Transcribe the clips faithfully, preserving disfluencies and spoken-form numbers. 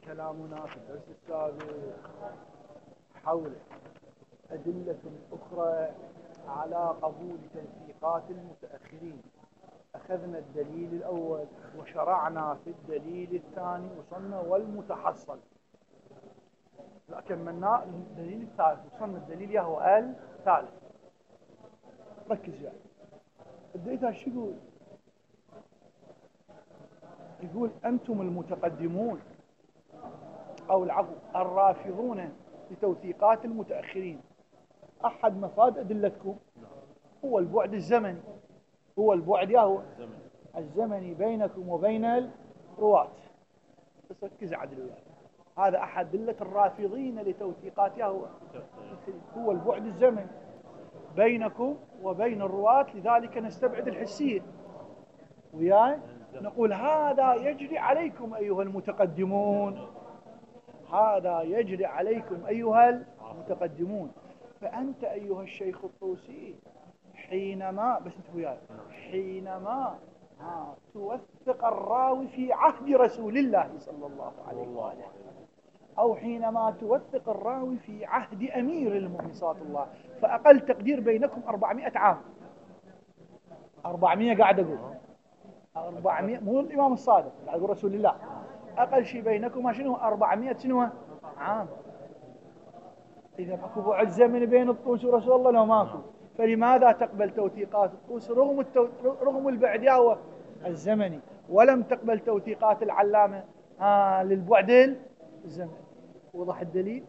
كلامنا في الدرس السابق حول أدلة أخرى على قبول توثيقات المتأخرين. أخذنا الدليل الأول وشرعنا في الدليل الثاني وصلنا والمتحصل، لا كملنا الدليل الثالث وصلنا الدليل يهو الثالث. ركز يعني الدليل شو يقول؟ يقول أنتم المتقدمون أو العفو الرافضون لتوثيقات المتأخرين، أحد مفاد أدلتكم هو البعد الزمني، هو البعد يهو الزمني بينكم وبين الرواة. بس ركز عدل يعني. هذا أحد أدلة الرافضين لتوثيقات يهو هو البعد الزمني بينكم وبين الرواة، لذلك نستبعد الحسية وياي نقول هذا يجري عليكم أيها المتقدمون، هذا يجري عليكم أيها المتقدمون. فأنت أيها الشيخ الطوسي حينما بس انت وياي حينما ها توثق الراوي في عهد رسول الله صلى الله عليه وآله، أو حينما توثق الراوي في عهد أمير المؤمنين صلى الله، فأقل تقدير بينكم أربعمائة عام. أربعمائة قاعد أقول أربعمائة، مو الإمام الصادق قاعد أقول رسول الله. أقل شيء بينكم شنو؟ أربعمائة سنة عام. إذا اكو بعد زمن بين الطوس ورسول الله لو ماكو، فلماذا تقبل توثيقات الطوس رغم التو... رغم البعد يهو الزمني، ولم تقبل توثيقات العلامة ها للبعد الزمني؟ وضح الدليل؟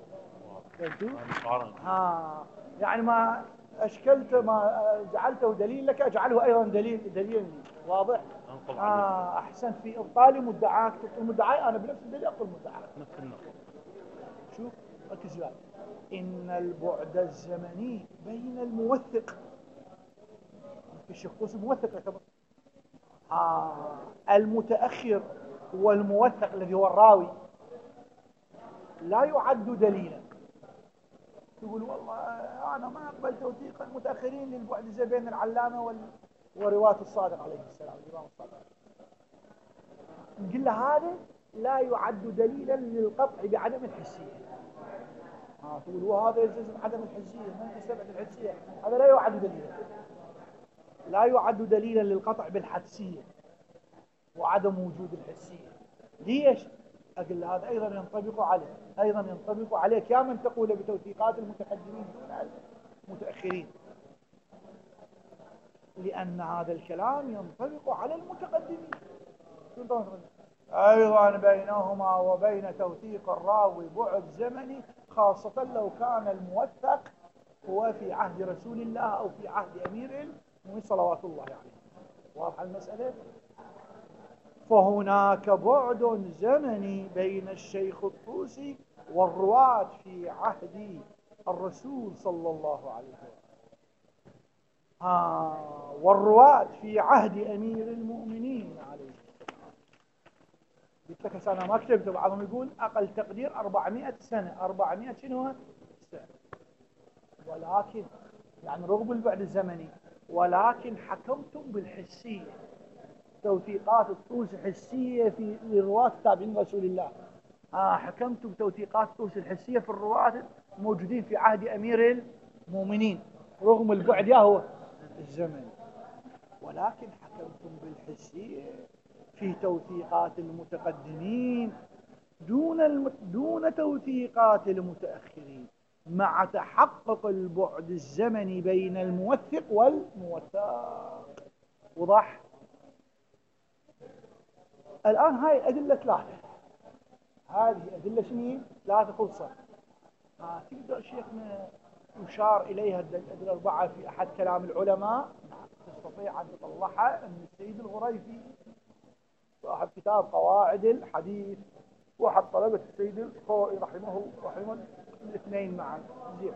ها يعني ما أشكلت ما جعلته دليل لك أجعله أيضا دليل دليل لي. واضح؟ آه أحسن في إبطال مدعاك تبطل مدعاي، أنا بنفس الدليل أقول مدعاك. شوف ركز بقى، إن البعد الزمني بين الموثق، الشخص الموثق يعتبر آه المتأخر والموثق الذي هو الراوي لا يعد دليلا. تقول والله أنا ما أقبل توثيق المتأخرين للبعد الزمني بين العلامة وال... ورواة الصادق عليه السلام الإمام الصادق، نقول له هذا لا يعد دليلا للقطع بعدم الحسية. ها تقول وهذا يلزم عدم الحسية، ما تستبعد الحسية، هذا لا يعد دليلا، لا يعد دليلا للقطع بالحسية وعدم وجود الحسية. ليش؟ أقول هذا أيضا ينطبق عليه، أيضا ينطبق عليك يا من تقول بتوثيقات المتقدمين دون المتأخرين، لأن هذا الكلام ينطبق على المتقدمين. أيضا بينهما وبين توثيق الراوي بعد زمني، خاصة لو كان الموثق هو في عهد رسول الله أو في عهد أمير المؤمنين صلوات الله عليه. واضح المسألة؟ فهناك بعد زمني بين الشيخ الطوسي والرواة في عهد الرسول صلى الله عليه وسلم، آه والرواة في عهد أمير المؤمنين عليه السلام. قلت لك أنا ما كتبت، بعضهم يقول أقل تقدير أربعمائة سنة، أربعمائة شنو سنة، ولكن يعني رغم البعد الزمني ولكن حكمتم بالحسية. توثيقات الطوس حسية في الرواة التابعين رسول الله، آه حكمتم بتوثيقات الطوس الحسية في الرواة موجودين في عهد أمير المؤمنين رغم البعد يهو الزمن، ولكن حكمتم بالحسية في توثيقات المتقدمين دون الم... دون توثيقات المتأخرين، مع تحقق البعد الزمني بين الموثق والموثق. وضح؟ الآن هاي أدلة ثلاثة، هذه أدلة شنو؟ ثلاثة خلصة. آه تقدر شيخنا يشار إليها الأدلة الأربعة في أحد كلام العلماء، تستطيع أن تطلعها من السيد الغريفي صاحب كتاب قواعد الحديث، واحد طلبة السيد الخوئي رحمه رحمه الاثنين معا. زين،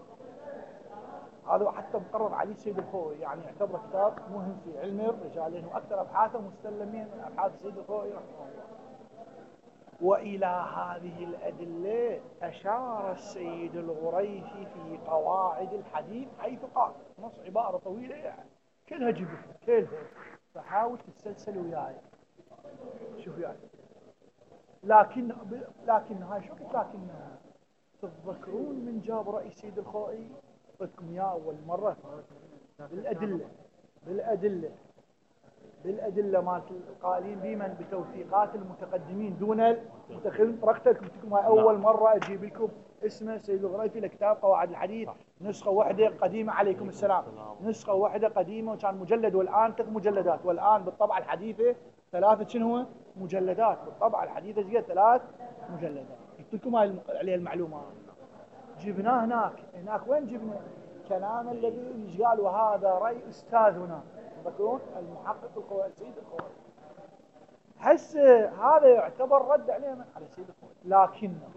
هذا حتى مقرر عليه السيد الخوئي، يعني يعتبر كتاب مهم في علم الرجال لأنه أكثر أبحاثه مستلمين من أبحاث السيد الخوئي رحمه الله. وإلى هذه الأدلة أشار السيد الغريفي في قواعد الحديث، حيث قال نص عبارة طويلة يعني كلها جبه كلها، فحاول تتسلسل وياي. شوف يعني لكن لكن هاي شو قلت لكن تتذكرون من جاب رأي سيد الخوئي؟ قلتكم يا أول مرة بالأدلة بالأدلة بالأدلة مالت القائلين بمن بتوثيقات المتقدمين دون المتأخرين. طرقت لكم هاي أول مرة أجيب لكم اسمه سيد الغريفي لكتاب قواعد الحديث، نسخة واحدة قديمة عليكم السلام، نسخة واحدة قديمة وكان مجلد، والآن ثلاث مجلدات، والآن بالطبعة الحديثة ثلاثة شنو مجلدات، بالطبعة الحديثة جاء ثلاث مجلدات. قلت لكم هاي عليها المعلومات. جبناه هناك هناك وين جبنا كلام الذي قال وهذا رأي أستاذنا تذكرون المحقق القوائي سيد القوائي. هسه هذا يعتبر رد عليه من على سيد القوائي. لكنه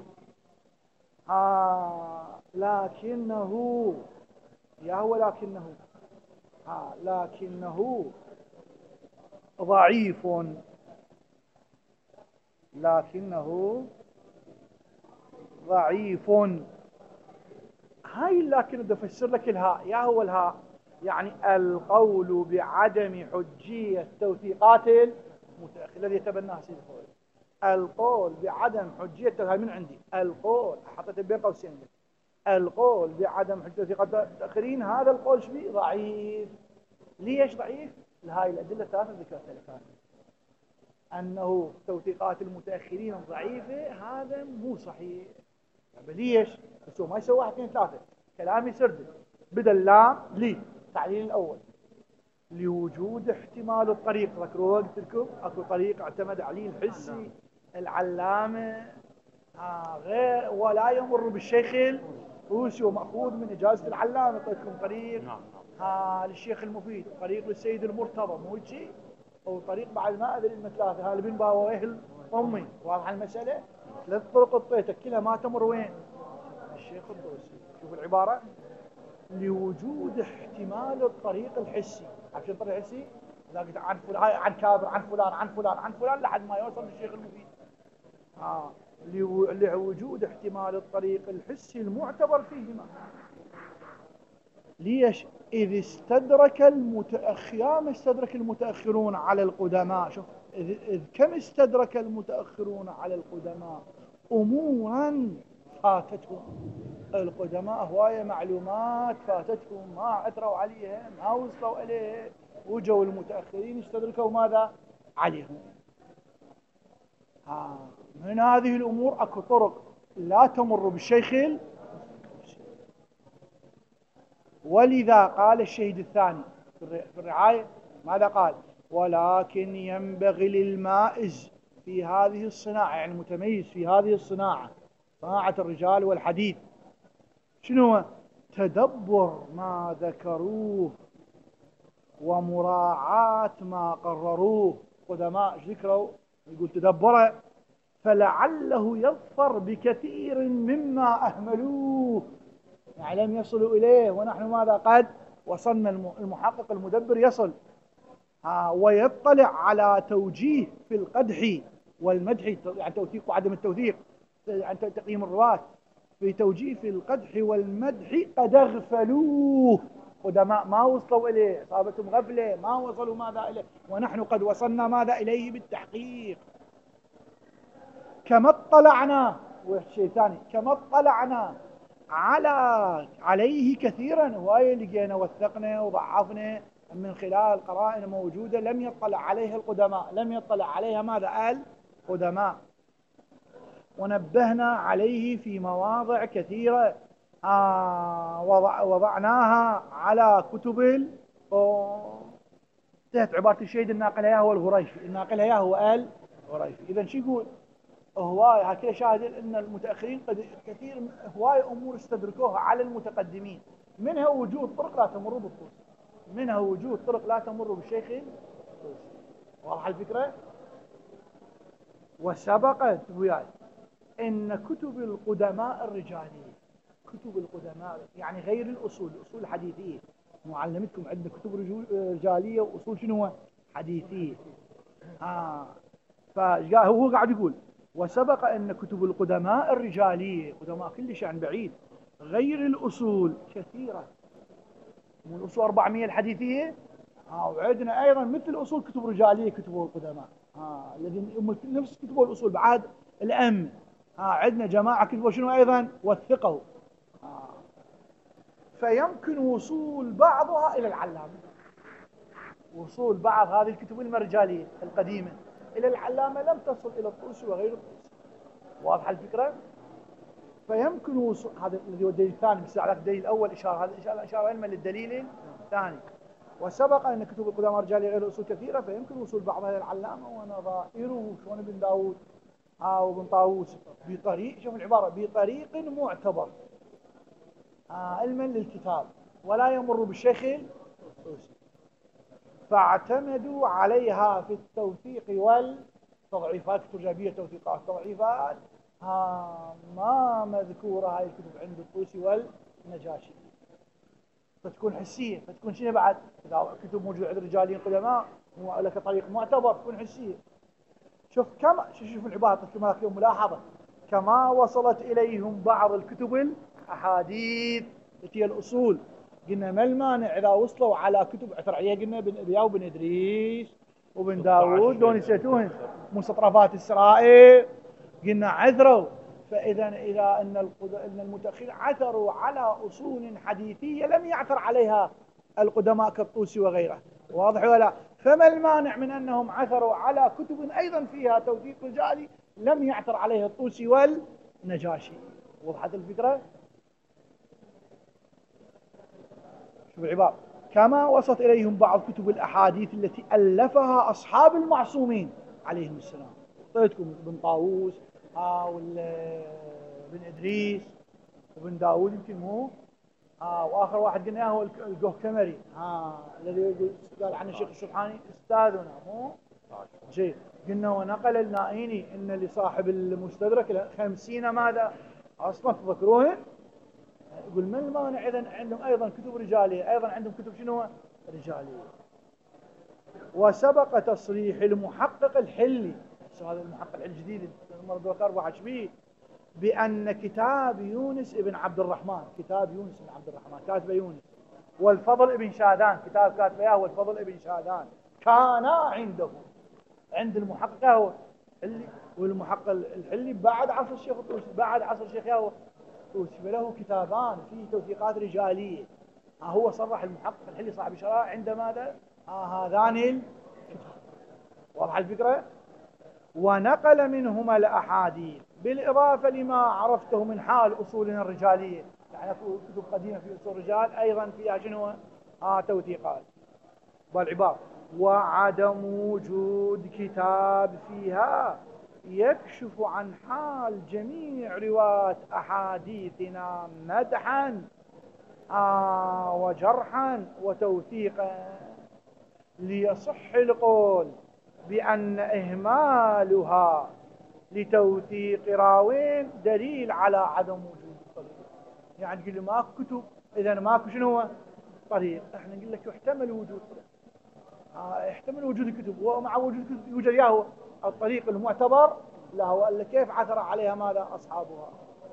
آه لكنه يا هو لكنه آه لكنه ضعيف لكنه ضعيف. هاي لكن بدي افسر لك الهاء. يا هو الهاء يعني القول بعدم حجية توثيقات المتأخر الذي يتبناه سيد الخوئي. القول بعدم حجية هاي من عندي، القول حطيت بين قوسين القول بعدم حجية توثيقات المتأخرين، هذا القول شبيه ضعيف. ليش ضعيف؟ لهاي الأدلة الثلاثة ذكرتها لك أنه توثيقات المتأخرين ضعيفة، هذا مو صحيح. ليش؟ بس هو ما يسوي واحد اثنين ثلاثة، كلامي سرد بدل اللام لي تعليل الأول لوجود احتمال الطريق. ذكروا قلت لكم اكو طريق اعتمد عليه الحسي العلامة آه غير ولا يمر بالشيخ الروسي ومأخوذ من إجازة العلامة. قلتلكم طريق آه للشيخ المفيد، طريق للسيد المرتضى، مو شيء، أو طريق بعد ما أدري المثلاثة هذا بن باويه أمي. واضح المسألة؟ ثلاث طرق اعطيتك كلها ما تمر وين؟ الشيخ الدوسي. شوف العبارة لوجود احتمال الطريق الحسي. عارف شو الطريق الحسي؟ لاقيت عن فلان عن كابر عن فلان عن فلان عن فلان لحد ما يوصل للشيخ المفيد. آه لوجود احتمال الطريق الحسي المعتبر فيهما. ليش؟ إذ استدرك المتأخر يا ما استدرك المتأخرون على القدماء. شوف إذ, إذ كم استدرك المتأخرون على القدماء أمورا فاتتهم. القدماء هواية معلومات فاتتهم ما عثروا عليها ما وصلوا إليها، وجوا المتأخرين استدركوا ماذا عليهم. ها من هذه الأمور أكو طرق لا تمر بالشيخ، ولذا قال الشهيد الثاني في الرعاية ماذا قال؟ ولكن ينبغي للمائز في هذه الصناعة، يعني المتميز في هذه الصناعة، صناعة الرجال والحديث، شنو؟ تدبر ما ذكروه ومراعاة ما قرروه. قدماء ذكروا يقول تدبره، فلعله يظفر بكثير مما أهملوه، يعني لم يصلوا إليه ونحن ماذا قد وصلنا. المحقق المدبر يصل ها ويطلع على توجيه في القدح والمدح، يعني توثيق وعدم التوثيق، عن تقييم الرواة في توجيه في القدح والمدح قد اغفلوه. قدماء ما وصلوا إليه، أصابتهم غفلة ما وصلوا ماذا إليه، ونحن قد وصلنا ماذا إليه بالتحقيق. كما اطلعنا، وشيء ثاني كما اطلعنا على عليه كثيرا، هواية لقينا وثقنا وضعفنا من خلال قرائن موجودة لم يطلع عليها القدماء، لم يطلع عليها ماذا القدماء، ونبهنا عليه في مواضع كثيرة آه وضع وضعناها على كتب ال تحت عبارة الشهيد الناقل اياه هو الغريفي، الناقل اياه هو الغريفي. إذا شو يقول؟ هواية هكذا شاهد ان المتأخرين قد كثير هواية امور استدركوها على المتقدمين، منها وجود طرق لا تمر بالطوس، منها وجود طرق لا تمر بالشيخ الطوسي. واضح الفكرة؟ وسبقت وياي ان كتب القدماء الرجالية، كتب القدماء يعني غير الاصول، الاصول الحديثية، معلمتكم عندنا كتب رجالية واصول شنو حديثية. ها فهو قاعد يقول وسبق أن كتب القدماء الرجالية، قدماء كلش عن بعيد، غير الأصول كثيرة، من الأصول أربعمائة الحديثية ها، وعندنا أيضا مثل الأصول كتب رجالية كتبوا القدماء ها، الذين نفس كتبوا الأصول بعد الأم. ها عندنا جماعة كتبوا شنو أيضا؟ وثقوا. ها فيمكن وصول بعضها إلى العلامة، وصول بعض هذه الكتب المرجالية القديمة إلى العلامة لم تصل إلى الطوسي وغير الطوسي. واضحة الفكرة؟ فيمكن وصول، هذا الذي هو الدليل الثاني، بس على الدليل الأول إشارة، هذا إشارة إشارة علما للدليل الثاني. وسبق أن كتب القدامى الرجالية غير الأصول كثيرة، فيمكن وصول بعضها إلى العلامة ونظائره شلون ابن داود أو ابن طاووس بطريق، شوف العبارة، بطريق معتبر علما للكتاب ولا يمر بالشيخ الطوسي، فاعتمدوا عليها في التوثيق والتضعيفات. كتب توثيقات تضعيفات ها ما مذكورة هاي الكتب عند الطوسي والنجاشي، فتكون حسية، فتكون شنو بعد؟ إذا كتب موجودة عند الرجاليين قدماء لك طريق معتبر تكون حسية. شوف كما شوف العبارة كما في ملاحظة، كما وصلت إليهم بعض الكتب الأحاديث التي هي الأصول. قلنا ما المانع إذا وصلوا على كتب عثر عليها، قلنا بن أبيا وبن إدريس وبن داود دون نسيتوهن، مستطرفات السرائر قلنا عثروا. فإذا إذا أن أن المتأخرين عثروا على أصول حديثية لم يعثر عليها القدماء كالطوسي وغيره، واضح ولا؟ فما المانع من أنهم عثروا على كتب أيضا فيها توثيق رجالي لم يعثر عليها الطوسي والنجاشي. وضحت الفكرة؟ شوف العبارة، كما وصلت إليهم بعض كتب الأحاديث التي ألفها أصحاب المعصومين عليهم السلام. اعطيتكم ابن طاووس أو ابن إدريس وابن داود يمكن مو آه واخر واحد قلنا هو الجوهكمري ها الذي قال عنه الشيخ السبحاني استاذنا مو جيد. قلنا ونقل النائيني ان لصاحب المستدرك خمسين ماذا اصلا تذكروه. يقول ما المانع اذا عندهم ايضا كتب رجاليه، ايضا عندهم كتب شنو رجاليه. وسبق تصريح المحقق الحلي، هذا المحقق الجديد المرة أربعة شبيه، بأن كتاب يونس ابن عبد الرحمن، كتاب يونس ابن عبد الرحمن كاتبه يونس، والفضل ابن شادان كتاب كاتبه اياه والفضل ابن شادان، كان عنده عند المحقق هو اللي والمحقق الحلي بعد عصر الشيخ الطوسي، بعد عصر الشيخ ياهو الطوسي، فله كتابان فيه توثيقات رجاليه. ها هو صرح المحقق الحلي صاحب الشرائع عند ماذا؟ ها هذان الكتاب. واضح الفكره؟ ونقل منهما الأحاديث بالإضافة لما عرفته من حال أصولنا الرجالية، يعني كتب قديمة في أصول الرجال أيضا فيها شنو؟ آه توثيقات. بالعبارة وعدم وجود كتاب فيها يكشف عن حال جميع رواة أحاديثنا مدحا آه وجرحا وتوثيقا، ليصح القول بأن إهمالها لتوثيق راوين دليل على عدم وجود الطريق. يعني تقول لي ماكو كتب، إذا ماكو شنو هو طريق. احنا نقول لك يحتمل وجود آه يحتمل وجود الكتب، ومع وجود الكتب يوجد ياهو الطريق المعتبر لا هو إلا كيف عثر عليها ماذا أصحابها.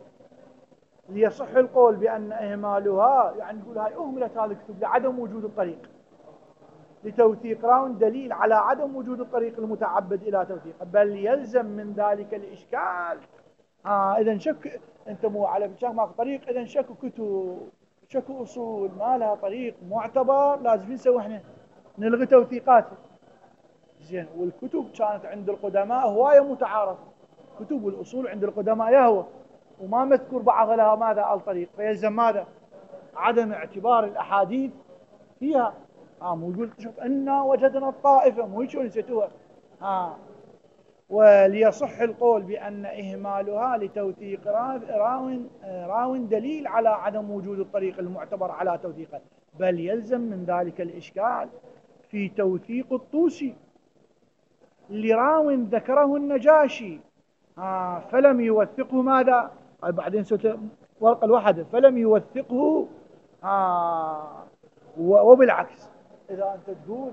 ليصح القول بأن إهمالها، يعني نقول هاي أهملت هذه الكتب لعدم وجود الطريق لتوثيق راون دليل على عدم وجود الطريق المتعبد إلى توثيقه، بل يلزم من ذلك الإشكال. آه إذا شك أنت مو على بشاك ماكو طريق، إذا شكوا كتب شكوا أصول ما لها طريق معتبر لازم نسوي إحنا نلغي توثيقاته. زين، والكتب كانت عند القدماء هواية متعارفة، كتب والأصول عند القدماء يهوى وما مذكور بعض لها ماذا الطريق، فيلزم ماذا عدم اعتبار الأحاديث فيها. ها مو يقول شوف إنا وجدنا الطائفة، مو يشون نسيتوها. ها وليصح القول بأن إهمالها لتوثيق راون راون دليل على عدم وجود الطريق المعتبر على توثيقه، بل يلزم من ذلك الإشكال في توثيق الطوسي لراون ذكره النجاشي ها فلم يوثقه ماذا؟ بعدين سوت ورقة الواحدة فلم يوثقه ها وبالعكس. إذا أنت تقول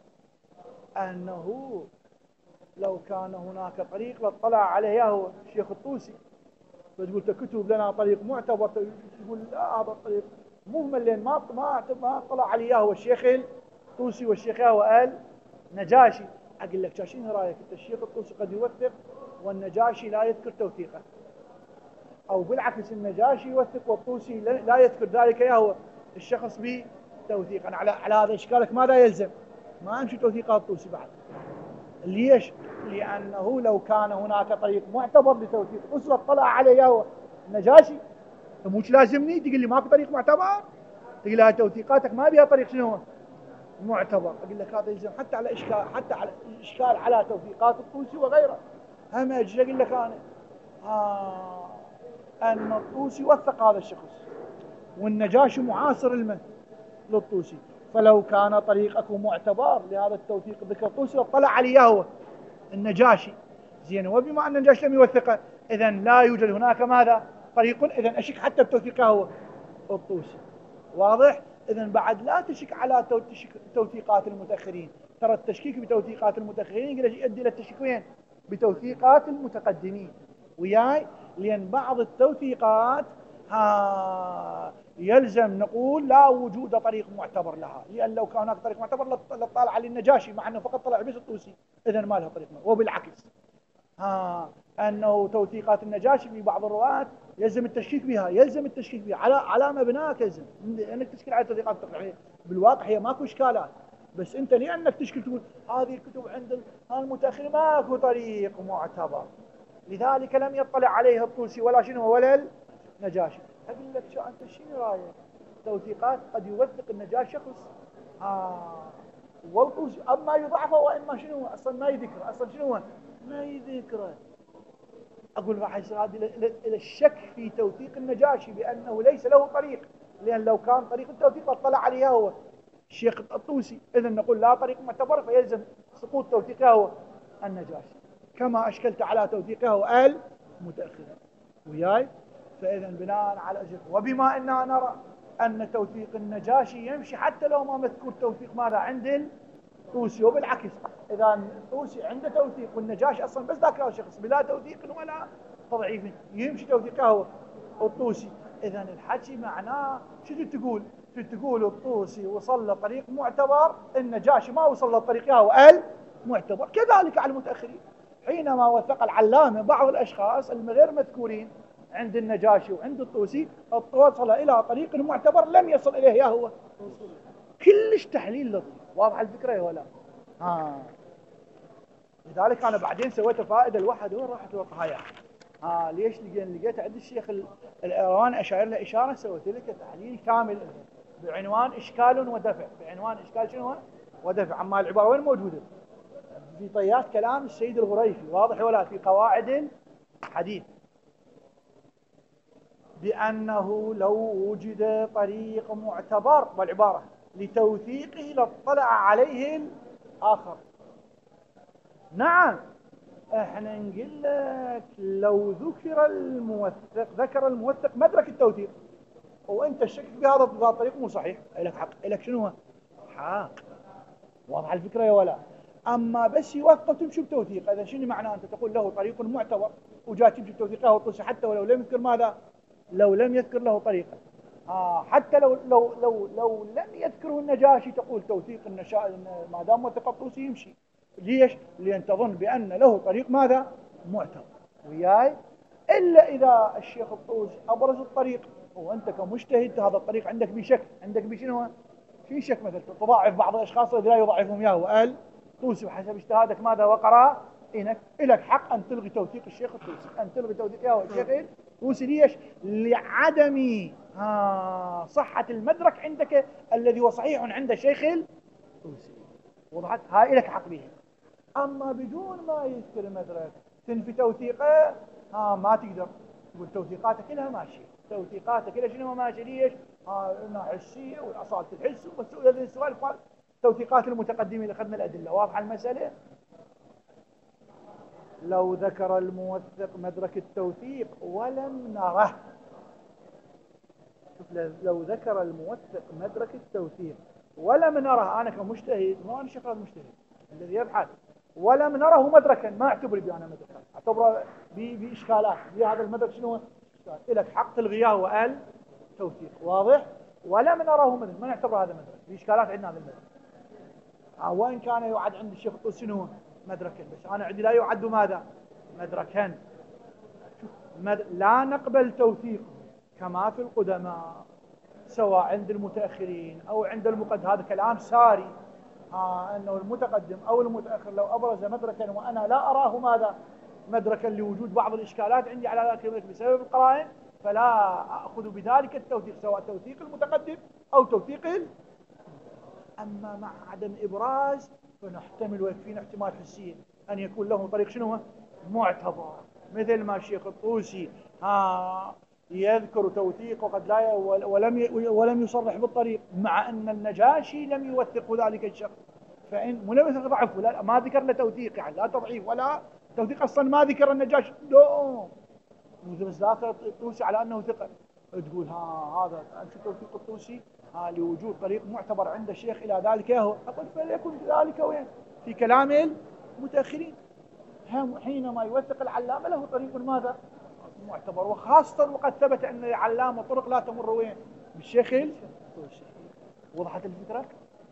أنه لو كان هناك طريق لاطلع عليه هو الشيخ الطوسي، فتقول تكتب لنا طريق معتبر، تقول لا هذا الطريق مهمل لين ما ما ما طلع عليه هو الشيخ الطوسي والشيخ هو قال نجاشي. أقول لك شاشين رأيك أنت الشيخ الطوسي قد يوثق والنجاشي لا يذكر توثيقه، أو بالعكس النجاشي يوثق والطوسي لا يذكر ذلك يا هو الشخص بتوثيقا. على على هذا إشكالك ماذا يلزم؟ ما يمشي توثيقات الطوسي بعد. ليش؟ لأنه لو كان هناك طريق معتبر لتوثيق الطوسي اطلع عليه يا هو النجاشي، مش لازمني تقول لي ماكو طريق معتبر، تقول لها توثيقاتك ما بها طريق شنو معتبر، اقول لك هذا يلزم حتى على اشكال، حتى على اشكال على توثيقات الطوسي وغيره. هم اجي اقول لك انا آه ان الطوسي وثق هذا الشخص والنجاشي معاصر المن للطوسي، فلو كان طريق اكو معتبر لهذا التوثيق ذكر الطوسي اطلع عليه هو النجاشي زين، وبما ان النجاشي لم يوثقه اذا لا يوجد هناك ماذا طريق، اذا اشك حتى بتوثيقه هو الطوسي. واضح؟ اذا بعد لا تشك على توثيقات المتاخرين، ترى التشكيك بتوثيقات المتاخرين يؤدي الى التشكيك وين؟ بتوثيقات المتقدمين. وياي؟ لان بعض التوثيقات ها يلزم نقول لا وجود طريق معتبر لها، لان لو كان هناك طريق معتبر لطالع على النجاشي مع انه فقط طلع بس الطوسي، اذا ما لها طريق معتبر. وبالعكس ها انه توثيقات النجاشي في بعض الروايات يلزم التشكيك بها، يلزم التشكيك بها على على مبناك، يلزم انك تشكل على توثيقات التقريبيه. بالواقع هي ماكو اشكالات، بس انت لانك تشكل تقول هذه الكتب عند المتاخرين ماكو طريق معتبر، لذلك لم يطلع عليها الطوسي ولا شنو ولا النجاشي. اقول لك شو انت شنو رايك؟ توثيقات قد يوثق النجاشي شخص آه والطوسي اما يضعفه واما شنو اصلا ما يذكره، اصلا شنو ما يذكره. أقول راح يصير هذا إلى الشك في توثيق النجاشي بأنه ليس له طريق، لأن لو كان طريق التوثيق اطلع عليه هو الشيخ الطوسي، إذا نقول لا طريق معتبر فيلزم سقوط توثيقه هو النجاشي، كما أشكلت على توثيقه هو المتأخر. وياي؟ فإذا بناء على أجل وبما أننا نرى أن توثيق النجاشي يمشي حتى لو ما مذكور توثيق ماذا عند الطوسي، وبالعكس إذا الطوسي عنده توثيق والنجاشي أصلا بس ذاك الشخص بلا توثيق ولا تضعيف يمشي توثيقه هو الطوسي، إذا الحكي معناه شو تقول؟ شو تقول الطوسي وصل لطريق معتبر، النجاشي ما وصل لطريقه هو المعتبر. كذلك على المتأخرين حينما وثق العلامة بعض الأشخاص الغير مذكورين عند النجاشي وعند الطوسي وصل إلى طريق معتبر لم يصل إليه يا هو كلش تحليل لطيف. واضح الفكرة ولا؟ آه. لذلك أنا بعدين سويت فائدة الواحد وين راحت وقهايا آه ليش لقيت عند الشيخ الإيراني أشار له إشارة، سويت لك تحليل كامل بعنوان إشكال ودفع، بعنوان إشكال شنو ودفع. عما العبارة وين موجودة؟ في طيات كلام السيد الغريفي، واضح ولا؟ في قواعد الحديث، بأنه لو وجد طريق معتبر والعبارة لتوثيقه لاطلع عليه الآخر. نعم احنا نقول لك لو ذكر الموثق ذكر الموثق مدرك التوثيق وانت الشك في هذا الطريق مو صحيح، لك حق، لك شنو حق. واضح الفكرة يا ولا؟ اما بس يوثق تمشي بتوثيق، اذا شنو معناه؟ انت تقول له طريق معتبر وجاء تمشي بتوثيقه وطش حتى ولو لم يذكر ماذا؟ لو لم يذكر له طريقه آه حتى لو لو لو لو لم يذكره النجاشي تقول توثيق النشاء ما دام وثق الطوسي يمشي. ليش؟ لأن تظن بأن له طريق ماذا؟ معتبر. وياي؟ إلا إذا الشيخ الطوسي أبرز الطريق وأنت كمجتهد هذا الطريق عندك بشك، عندك بشنو؟ في شك، مثل تضاعف بعض الأشخاص الذين لا يضاعفهم إياه وقال طوسي وحسب اجتهادك ماذا وقرأ إنك إلك حق أن تلغي توثيق الشيخ الطوسي، أن تلغي توثيق إياه الشيخ الطوسي. ليش؟ لعدم آه صحة المدرك عندك الذي هو صحيح عند الشيخ الطوسي. وضحت؟ هاي لك حق به. أما بدون ما يذكر المدرك تنفي توثيقه ها ما تقدر تقول توثيقاتك كلها ماشية، توثيقاتك كلها شنو ماشية. ليش؟ ها قلنا حسية والأصالة الحس، ومسؤول هذا السؤال قال توثيقات المتقدمين اللي أخذنا الأدلة. واضحة المسألة؟ لو ذكر الموثق مدرك التوثيق ولم نره، شوف لو ذكر الموثق مدرك التوثيق ولم نره، أنا كمجتهد ما أنا شغال مجتهد الذي يبحث ولم نره مدركا ما اعتبر بأنا مدركا، اعتبره بإشكالات بهذا المدرك شنو إلك حق تلغيه وقال توثيق. واضح؟ ولم نره مدرك ما نعتبر هذا مدرك، بإشكالات عندنا هذا المدرك آه وإن كان يعد عند الشيخ الطوسي شنو مدركا، بس أنا عندي لا يعد ماذا مدركا. مد... لا نقبل توثيقه كما في القدماء سواء عند المتأخرين أو عند المقدم. هذا كلام ساري، آه أنه المتقدم أو المتأخر لو أبرز مدركا وأنا لا أراه ماذا مدركا لوجود بعض الإشكالات عندي على ذلك المدرك بسبب القرائن، فلا أخذ بذلك التوثيق سواء توثيق المتقدم أو توثيق ال... أما مع عدم إبراز فنحتمل ويكفينا احتمال حسي أن يكون له طريق شنو معتبر، مثل ما الشيخ الطوسي ها يذكر توثيق وقد لا ولم ولم يصرح بالطريق، مع أن النجاشي لم يوثق ذلك الشخص، فإن ملوث ضعف ولا ما ذكر له توثيق، يعني لا تضعيف ولا توثيق، أصلا ما ذكر النجاشي لا بس ذاكر الطوسي على أنه ثقة، تقول ها هذا شو توثيق الطوسي ها لوجود طريق معتبر عند الشيخ إلى ذلك هو، أقول فليكن ذلك وين في كلام المتأخرين. حينما يوثق العلامة له طريق ماذا معتبر، وخاصة وقد ثبت أن العلامة طرق لا تمر وين بالشيخ الطوسي. وضحت الفكرة؟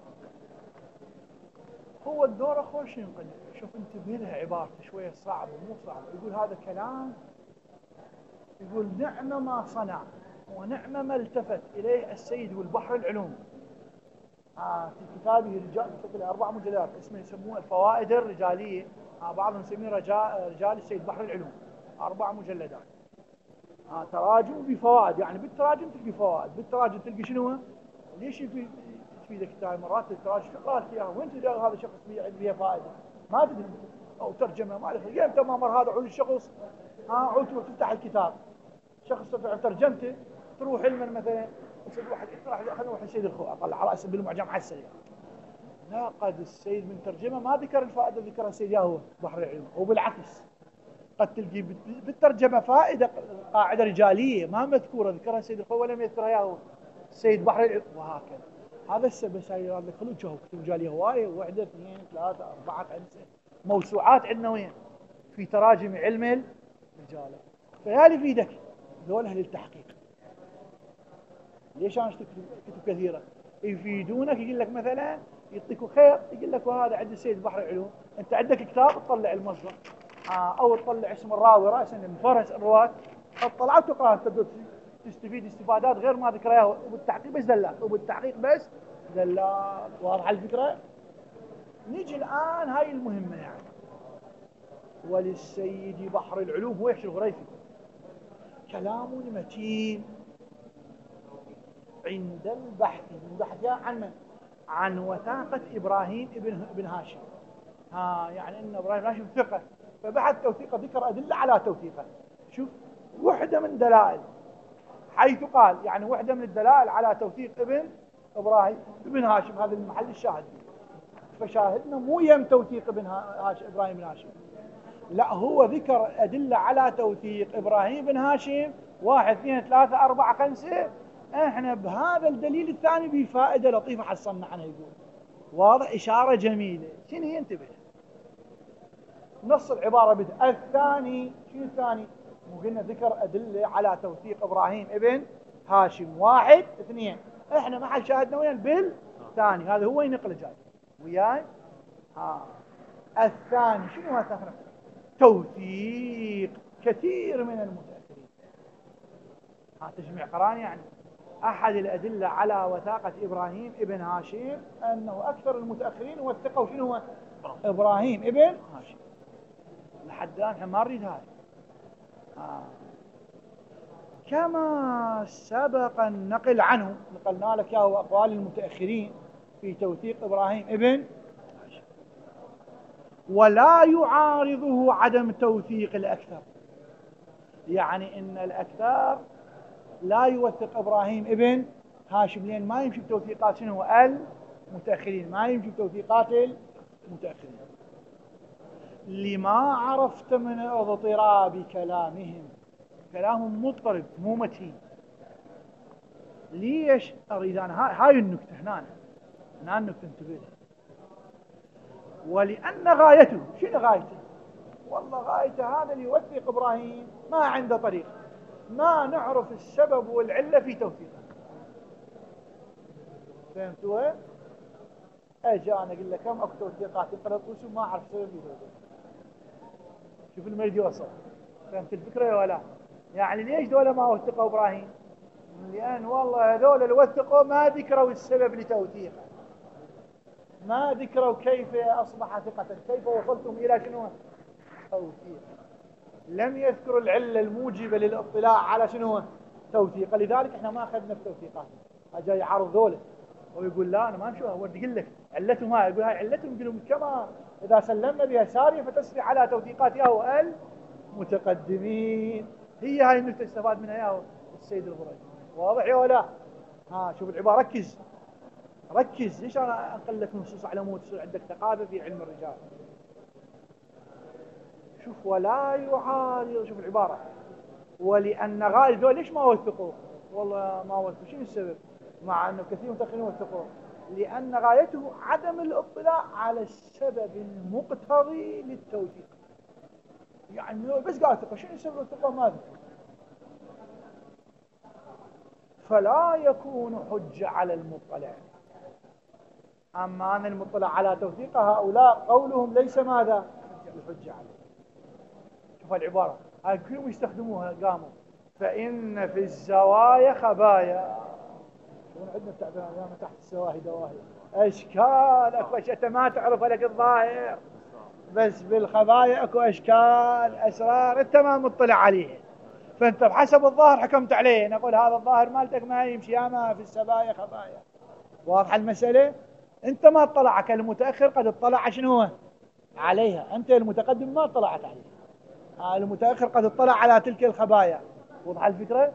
هو الدور خوش ينقل. شوف انتبه لها عبارته شوية صعبة مو صعبة. يقول هذا كلام، يقول نعم ما صنع ونعم ما التفت إليه السيد والبحر العلوم. آه في كتابه رجال بشكل أربع مجلدات اسمه يسموه الفوائد الرجالية، آه بعضهم يسميه رجال, رجال السيد بحر العلوم، أربع مجلدات. آه تراجم بفوائد، يعني بالتراجم تلقي فوائد، بالتراجم تلقي شنو؟ ليش في تفيدك الكتاب مرات التراجم تقرأ فيها وين تدري هذا الشخص فيها فائدة؟ ما تدري أو ترجمة ما أدري يوم تمام هذا عود الشخص ها عود تفتح الكتاب شخص ترجمته تروح علما مثلا يصير واحد خلينا نروح السيد الخوئي اطلع على اسم بالمعجم على السريع، لا قد السيد من ترجمه ما ذكر الفائده ذكرها السيد ياهو بحر العلم، وبالعكس قد تلقي بالترجمه فائده قاعده رجاليه ما مذكوره ذكرها السيد الخوئي ولم يذكرها ياهو السيد بحر العلم، وهكذا. هذا السبب ساير هذا خلوا جهو كتب رجاليه هوايه، واحده اثنين ثلاثه اربعه خمسه موسوعات عندنا وين في تراجم علم الرجال، فيا يفيدك ذول اهل التحقيق. ليش انا اشتكي كتب كثيره؟ يفيدونك، يقول لك مثلا يعطيكوا خير يقول لك وهذا عند السيد بحر العلوم، انت عندك كتاب تطلع المصدر آه او تطلع اسم الراوي راسا من فرس الرواه، اطلعت وقرات تستفيد استفادات غير ما ذكرها، وبالتحقيق بس دلال وبالتحقيق بس دلال. واضحه الفكره؟ نيجي الان هاي المهمه يعني. وللسيد بحر العلوم هو يحشي الغريفي كلام متين عند البحث، البحث عن من؟ عن وثاقة إبراهيم ابن ابن هاشم. ها يعني إن إبراهيم هاشم ثقة، فبحث توثيقه ذكر أدلة على توثيقه. شوف وحدة من دلائل حيث قال يعني وحدة من الدلائل على توثيق ابن إبراهيم ابن هاشم، هذا المحل الشاهد. فشاهدنا مو يم توثيق ابن هاشم إبراهيم بن هاشم، لا هو ذكر أدلة على توثيق إبراهيم بن هاشم واحد اثنين ثلاثة أربعة خمسة. احنا بهذا الدليل الثاني بفائدة لطيفة حصلنا عنها. يقول واضح إشارة جميلة. شنو هي؟ انتبه نص العبارة بدأ الثاني. شنو الثاني؟ مو قلنا ذكر أدلة على توثيق إبراهيم ابن هاشم واحد اثنين، احنا محل شاهدنا وين بالثاني، هذا هو ينقل جاي وياي. ها الثاني شنو هذا الثاني؟ توثيق كثير من المتأخرين. ها تجميع قران يعني أحد الأدلة على وثاقة إبراهيم ابن هاشم أنه أكثر المتأخرين وثقوا شنو هو؟ إبراهيم ابن هاشم. لحد الآن احنا ما نريد هذا. آه. كما سبق النقل عنه، نقلنا لك يا هو أقوال المتأخرين في توثيق إبراهيم ابن هاشم، ولا يعارضه عدم توثيق الأكثر، يعني إن الأكثر لا يوثق إبراهيم ابن هاشم لأن ما يمشي بتوثيقات شنو المتأخرين، ما يمشي بتوثيقات المتأخرين لما عرفت من اضطراب كلامهم. كلامهم مضطرب مو متين. ليش أريد أنا هاي النكتة هنا هنا النكتة انتبه. ولأن غايته شنو غايته؟ والله غايته هذا اللي يوثق إبراهيم ما عنده طريق، ما نعرف السبب والعلة في توثيقه. فهمتوا؟ اجي انا اقول لك كم اكو توثيقات انقلت وما اعرف سبب في توثيقه. شوف المريد يوصل. فهمت الفكرة يا ولا؟ يعني ليش دولة ما وثقوا إبراهيم؟ لأن والله هذول اللي وثقوا ما ذكروا السبب لتوثيقه، ما ذكروا كيف أصبح ثقة، كيف وصلتم إلى شنو؟ توثيق. لم يذكروا العلة الموجبة للاطلاع على شنو؟ توثيق. لذلك احنا ما أخذنا في توثيقات. جاي يعارض ذولا ويقول لا أنا ما أمشي، هو يقول لك علتهم هاي، يقول هاي علتهم، يقولون كما إذا سلمنا بها سارية فتسري على توثيقات ياهو المتقدمين. هي هاي النكتة استفاد منها ياهو السيد البريدي. واضح يا ولا؟ ها شوف العبارة، ركز ركز. ليش أنا أنقل لك نصوص على مود تصير عندك ثقافة في علم الرجال؟ شوف ولا يعارض. شوف العبارة، ولأن غالب ذول ليش ما وثقوه؟ والله ما وثقوا. شنو السبب؟ مع أنه كثير متأخرين وثقوه، لأن غايته عدم الاطلاع على السبب المقتضي للتوثيق. يعني بس قال ثقة، شنو السبب الثقة؟ ما ذكر، فلا يكون حجة على المطلع. أما أن المطلع على توثيق هؤلاء قولهم ليس ماذا؟ الحجة عليه. شوف العبارة هاي كلهم يستخدموها قاموا. فإن في الزوايا خبايا. شلون عندنا التعبير أيام تحت السواهي دواهي، أشكال أكو أشياء أنت ما تعرف لك الظاهر، بس بالخبايا أكو أشكال أسرار أنت ما مطلع عليها، فأنت بحسب الظاهر حكمت عليه. نقول هذا الظاهر مالتك ما يمشي، يا ما في السبايا خبايا. واضحة المسألة؟ أنت ما اطلعك، المتأخر قد اطلع شنو عليها، أنت المتقدم ما اطلعت عليها. المتأخر قد اطلع على تلك الخبايا. واضحة الفكرة؟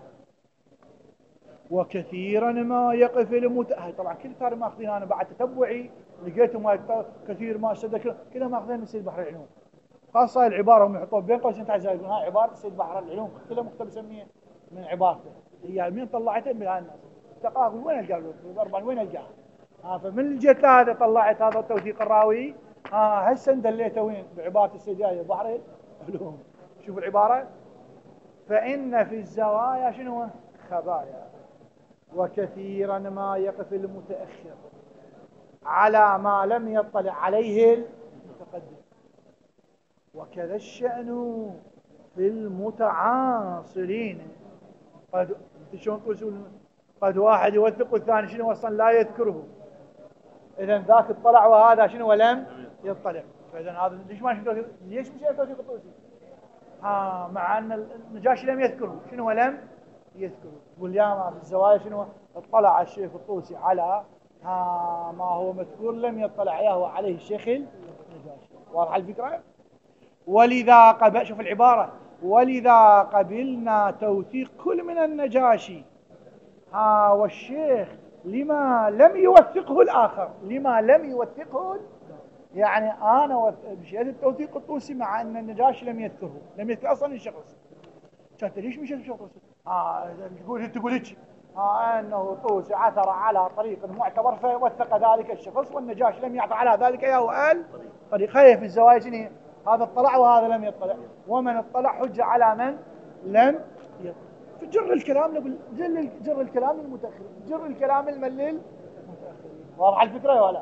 وكثيرا ما يقف المتأخر. طبعا كل تاري ماخذين، أنا بعد تتبعي لقيتهم كثير ما استدك كلها ماخذين من سيد بحر العلوم. خاصة العبارة هم يحطوها بين قوسين تحت يقولون هاي عبارة سيد بحر العلوم، كلها مقتبسة من من عبارته. هي مين طلعتها؟ من هالناس. تقاقل وين القاها؟ أربعة وين القاها؟ ها فمن جيت هذا طلعت هذا التوثيق الراوي. ها هسه دليته وين؟ بعبارة السيد بحر العلوم. شوفوا العبارة، فإن في الزوايا شنو؟ خبايا. وكثيرا ما يقف المتأخر على ما لم يطلع عليه المتقدم. وكذا الشأن في المتعاصرين. قد شلون تقول قد واحد يوثق والثاني شنو اصلا لا يذكره، اذا ذاك اطلع وهذا شنو ولم يطلع. فاذا هذا ليش ما شفت؟ ليش مش توثيق الطوسي؟ ها مع ان النجاشي لم يذكره، شنو ولم يذكره. يقول يا ما في الزوايا شنو اطلع الشيخ الطوسي على ها ما هو مذكور لم يطلع اياه عليه الشيخ النجاشي. واضحه الفكره؟ ولذا قبل، شوف العباره، ولذا قبلنا توثيق كل من النجاشي ها والشيخ لما لم يوثقه الآخر. لما لم يوثقه، يعني أنا مشيت التوثيق الطوسي مع أن النجاشي لم يذكره، لم يذكر أصلا الشخص. كانت ليش مشيت الشخص الطوسي؟ آه تقول تقول هيك آه أنه طوسي عثر على طريق معتبر فوثق ذلك الشخص، والنجاشي لم يعثر على ذلك يا وقال طريقه في الزوايا شنو؟ هذا اطلع وهذا لم يطلع، ومن اطلع حجة على من لم يطلع. جر الكلام نقول جر, جر الكلام المتأخر، جر الكلام الملل المتأخرين. واضح الفكرة ولا؟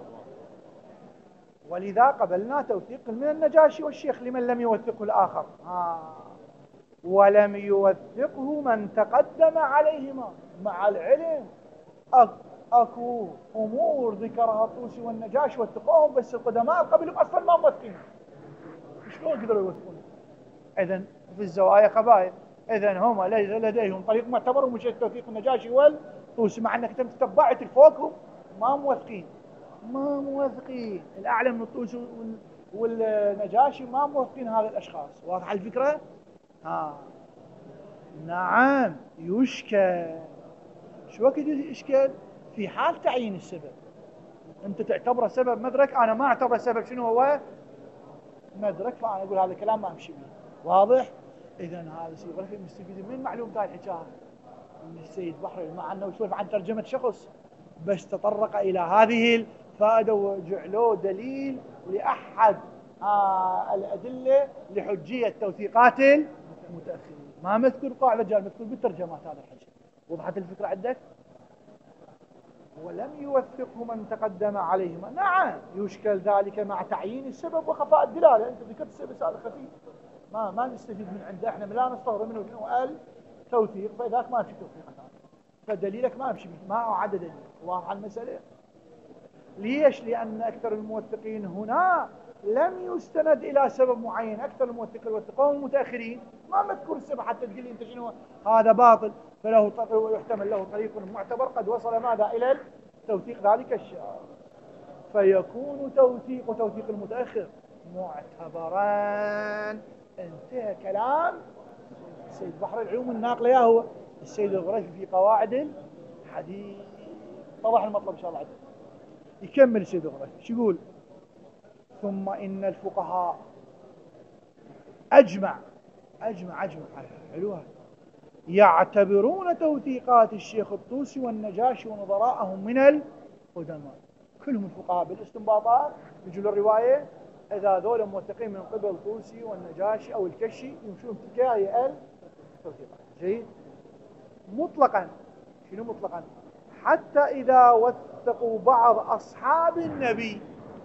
ولذا قبلنا توثيق من النجاشي والشيخ لمن لم يوثقه الآخر. آه. ولم يوثقه من تقدم عليهما. مع العلم أكو أمور ذكرها الطوسي والنجاشي وثقوهم، بس القدماء قبلهم أصلا ما موثقين. شلون قدروا يوثقون؟ إذن في الزوايا خبائل، إذن هم لديهم طريق معتبر ومشيت توثيق النجاشي والطوسي، مع أنك تتبعت الفوقهم ما موثقين، ما موثقين. الأعلى من الطوسي والنجاشي ما موثقين هذا الأشخاص. واضح الفكرة؟ ها نعم يشكل. شو وقت يشكل؟ في حال تعيين السبب. أنت تعتبره سبب مدرك، أنا ما أعتبره سبب شنو هو مدرك، فأنا أقول هذا الكلام ما أمشي به. واضح؟ إذن هذا صيغة مستفيد من معلوم هاي الحكاية من السيد بحري، مع أنه يسولف عن ترجمة شخص بس تطرق إلى هذه الفائدة وجعلوه دليل لأحد آه الأدلة لحجية توثيقات المتأخرين. ما مذكور قاعدة رجال، مذكور بالترجمات هذا الحكي. وضحت الفكرة عندك؟ ولم يوثقه من تقدم عليهما. نعم يشكل ذلك مع تعيين السبب وخفاء الدلالة. أنت ذكرت السبب هذا خفيف، ما ما نستفيد من عنده، احنا لا نستغرب منه انه التوثيق، فذاك ما في توثيق ثاني، فدليلك ما يمشي، ما اعد دليل. واضح المساله؟ ليش؟ لان اكثر الموثقين هنا لم يستند الى سبب معين، اكثر الموثقين الوثقون المتاخرين ما مذكور السبب حتى تقول لي انت شنو هذا باطل، فله طريق ويحتمل له طريق معتبر قد وصل ماذا الى توثيق ذلك الشخص، فيكون توثيق توثيق المتاخر معتبرا. انتهى كلام السيد بحر العلوم الناقل يا هو السيد الغريفي في قواعد الحديث. طبعا المطلب ان شاء الله عدل. يكمل السيد الغريفي شو يقول؟ ثم ان الفقهاء اجمع اجمع اجمع حلوها يعتبرون توثيقات الشيخ الطوسي والنجاشي ونظراءهم من القدماء، كلهم الفقهاء بالاستنباطات يجوا للروايه اذا ذول موثقين من قبل الطوسي والنجاشي او الكشي يمشون بتكاية التوثيقات. جيد. مطلقا. شنو مطلقا؟ حتى اذا وثقوا بعض اصحاب النبي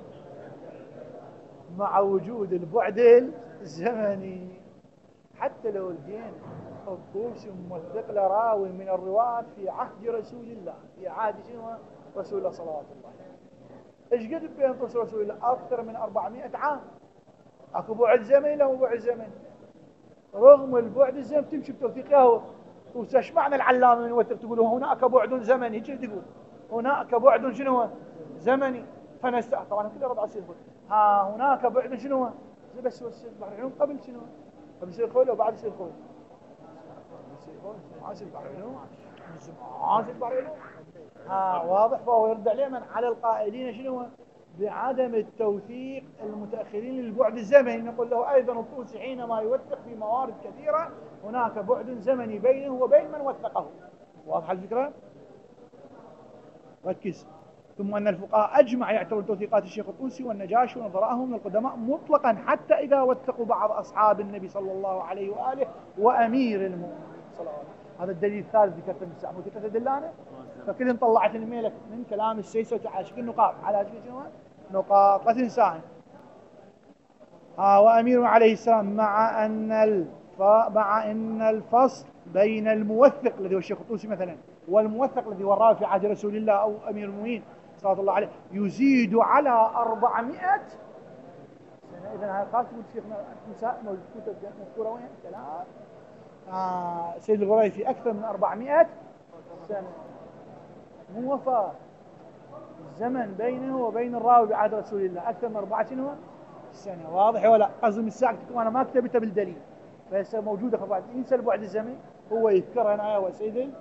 مع وجود البعد الزمني، حتى لو لقينا الطوسي موثق لراوي من الرواة في عهد رسول الله، في عهد شنو؟ رسول الله صلوات الله عليه. ايش قد بين طوسي رسول الله؟ اكثر من أربعمائة عام. اكو بعد زمني له بعد زمني. رغم البعد الزمني تمشي بتوثيق ياهو طوسي. ايش معنى العلامه من يوثق؟ تقول هناك بعد زمني، شو تقول؟ هناك بعد شنو؟ زمني. فنست طبعا كله ربع يصير ها هناك بعد شنو؟ بس هو السيد بحر العلوم قبل شنو؟ قبل يصير خوله وبعد يصير خوله. يصير خوله ما يصير بحر العلوم، ما يصير بحر العلوم. ها واضح. فهو يرد عليه من على القائلين شنو؟ بعدم التوثيق المتأخرين للبعد الزمني. نقول له أيضا الطوسي حينما يوثق في موارد كثيرة هناك بعد زمني بينه وبين من وثقه. واضح الفكرة؟ ركز. ثم أن الفقهاء أجمع يعتبر توثيقات الشيخ الطوسي والنجاشي ونظراءهم من القدماء مطلقا حتى إذا وثقوا بعض أصحاب النبي صلى الله عليه وآله وأمير المؤمنين صلى الله عليه وسلم. هذا الدليل الثالث ذكرت من الساعة ذكرت دلانة فكل طلعت الميلك من كلام السيسة على شكل نقاط، على شكل شنو؟ نقاط لا تنسان. آه وأمير عليه السلام مع أن الف... مع أن الفصل بين الموثق الذي هو الشيخ الطوسي مثلا والموثق الذي وراه في عهد رسول الله أو أمير المؤمنين صلى الله عليه يزيد على أربعمائة سنة. إذن هذا قال تقول شيخنا نساء مذكورة وين كلام آه سيد الغريفي أكثر من أربعمائة سنة. مو وفاة الزمن بينه وبين الراوي بعهد رسول الله أكثر من أربعة سنة. واضح ولا؟ قصدي من الساعة أنا ما كتبتها بالدليل فهسه موجودة خبرات ينسى البعد الزمني هو يذكرها هنا هو سيد الغريفي.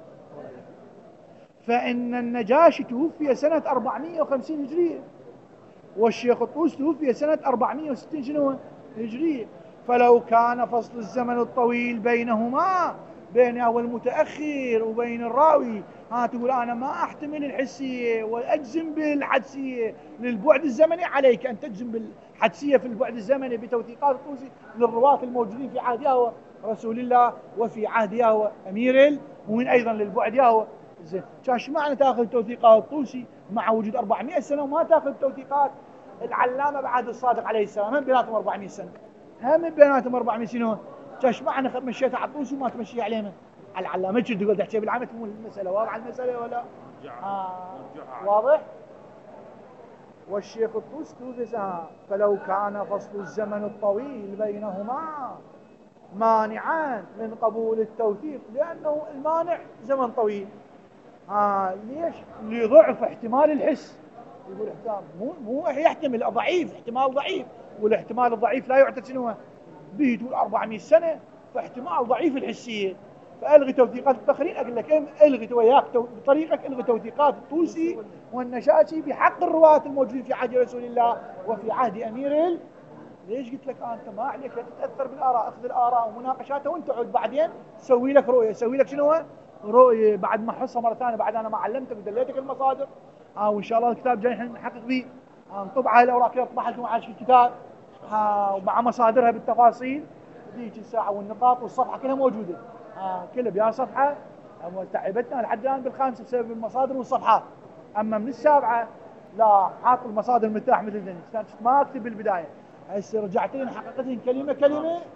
فإن النجاشي توفي سنة أربعمائة وخمسين هجرية والشيخ الطوسي توفي سنة أربعمائة وستين شنو هجرية. فلو كان فصل الزمن الطويل بينهما بين أول المتأخر وبين الراوي ها تقول أنا ما أحتمل الحسية وأجزم بالحدسية للبعد الزمني، عليك أن تجزم بالحدسية في البعد الزمني بتوثيقات الطوسي للرواة الموجودين في عهد يهوه رسول الله وفي عهد يهوه أمير ومن أيضا للبعد يهوه زين. شاش معنى تاخذ توثيقات الطوسي مع وجود أربعمائة سنة وما تاخذ توثيقات العلامة بعد الصادق عليه السلام؟ هم بيناتهم أربعمائة سنة، هم بيناتهم أربعمائة سنة. شاش معنى مشيتها على الطوسي وما تمشي عليه على العلامة؟ شو تقول تحكي بالعامة مو المسألة واضحة المسألة ولا؟ آه واضح. والشيخ الطوسي توفي فلو كان فصل الزمن الطويل بينهما مانعان من قبول التوثيق لأنه المانع زمن طويل. آه ليش؟ لضعف احتمال الحس. يقول احتمال مو مو يحتمل ضعيف، احتمال ضعيف، والاحتمال الضعيف لا يعتد شنو به. تقول أربعمائة سنة فاحتمال ضعيف الحسية، فألغي توثيقات الآخرين. أقول لك ألغي وياك بطريقك ألغي توثيقات الطوسي والنشاشي بحق الرواة الموجودين في عهد رسول الله وفي عهد أمير ال... ليش قلت لك أنت ما عليك تتأثر بالآراء، أخذ الآراء ومناقشاتها وأنت عود بعدين سوي لك رؤية، سوي لك شنو رؤية بعد ما أحصها مرة ثانية بعد أنا ما علمتك ودليتك المصادر. آه وإن شاء الله الكتاب جاي نحقق به آه نطبع هاي الأوراق يطبع لكم على الكتاب آه ومع مصادرها بالتفاصيل ذيك الساعة والنقاط والصفحة كلها موجودة آه كلها بها صفحة. تعبتنا لحد الآن بالخامسة بسبب المصادر والصفحات، أما من السابعة لا حاط المصادر مرتاح مثل ذني ما أكتب بالبداية. هسه رجعت لي حققت كلمة كلمة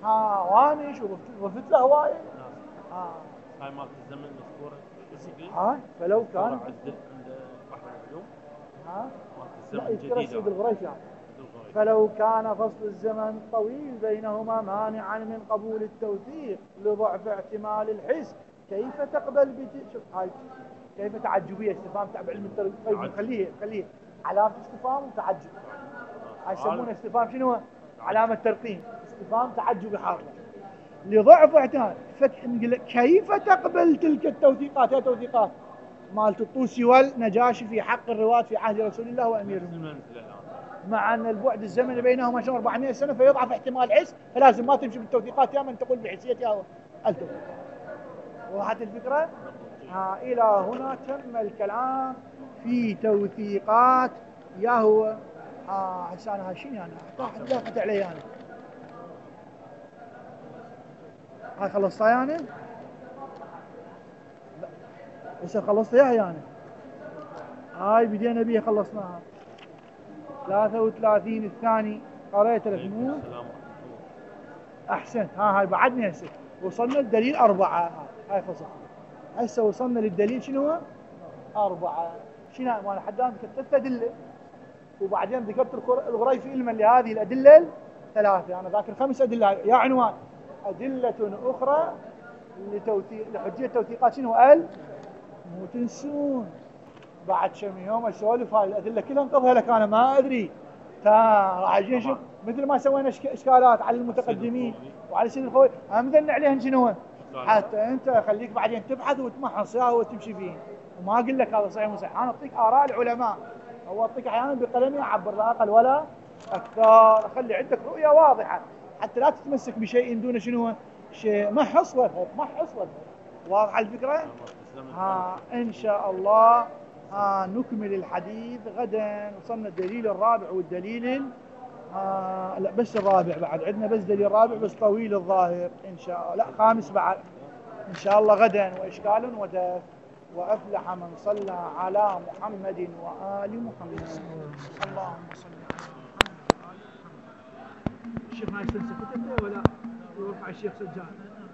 ها وانش ورفت له هوايه. ها هاي مالت الزمن مذكوره بسقي. ها فلو كان عند بحر العلوم. ها مالت لا الزمن يذكر جديده. السيد الغريشي. فلو كان فصل الزمن طويل بينهما مانعا من قبول التوثيق لضعف احتمال الحس، كيف تقبل بت... شوف هاي كيف تعجبيه استفهام تبع علم الترجمه. طيب خليه خليه علامه استفهام وتعجب. هاي يسمونه استفهام شنو؟ علامه ترقيم. استفهام تعجبي حاصل لضعف احتمال فتح. كيف تقبل تلك التوثيقات؟ هي توثيقات مالت الطوسي والنجاشي في حق الرواة في عهد رسول الله وامير المؤمنين، مع ان البعد الزمني بينهما شهر أربعمائة سنه فيضعف احتمال الحس، فلازم ما تمشي بالتوثيقات يا من تقول بحيثيتها التوثيقات. وضحت الفكره؟ ها الى هنا تم الكلام في توثيقات يهوى. اه هسه انا هاي شنو انا احتاج لاقت علي انا. هاي خلصتها يعني؟ لا هسه خلصتها يا يعني. هاي بدينا بيها خلصناها. ثلاثة وثلاثين الثاني قريت لك مو؟ احسنت. ها هاي بعدني هسه وصلنا للدليل أربعة. هاي فصل هسه وصلنا للدليل شنو هو؟ أربعة. شنو مال حد الآن ذكرت أدلة وبعدين ذكرت الغريفي علما لهذه الأدلة الثلاثة. أنا ذاكر خمس أدلة يا عنوان أدلة أخرى لتوثيق لحجية توثيقات شنو ال مو تنسون. بعد كم يوم اسولف هاي الأدلة كلها انقضها لك أنا ما أدري. تا راح أجي نشوف مثل ما سوينا إشكالات على المتقدمين وعلى سيد الخوي أمذن عليهن شنو حتى أنت خليك بعدين تبحث وتمحص ياها وتمشي فيه. وما أقول لك هذا صحيح مو صحيح، أنا أعطيك آراء العلماء أو أعطيك أحيانا بقلمي أعبر لا أقل ولا أكثر. أخلي عندك رؤية واضحة حتى لا تتمسك بشيء دون شنو شيء محص واذهب محص واذهب. واضحة الفكرة؟ ها إن شاء الله ها نكمل الحديث غدا. وصلنا الدليل الرابع والدليل ها لا بس الرابع بعد عندنا بس دليل رابع بس طويل الظاهر إن شاء الله. لا خامس بعد إن شاء الله غدا. وإشكال ودف وأفلح من صلى على محمد وآل محمد. اللهم صل على محمد وآل محمد. الشيخ ما يستنسخ ولا يرفع الشيخ سجاد.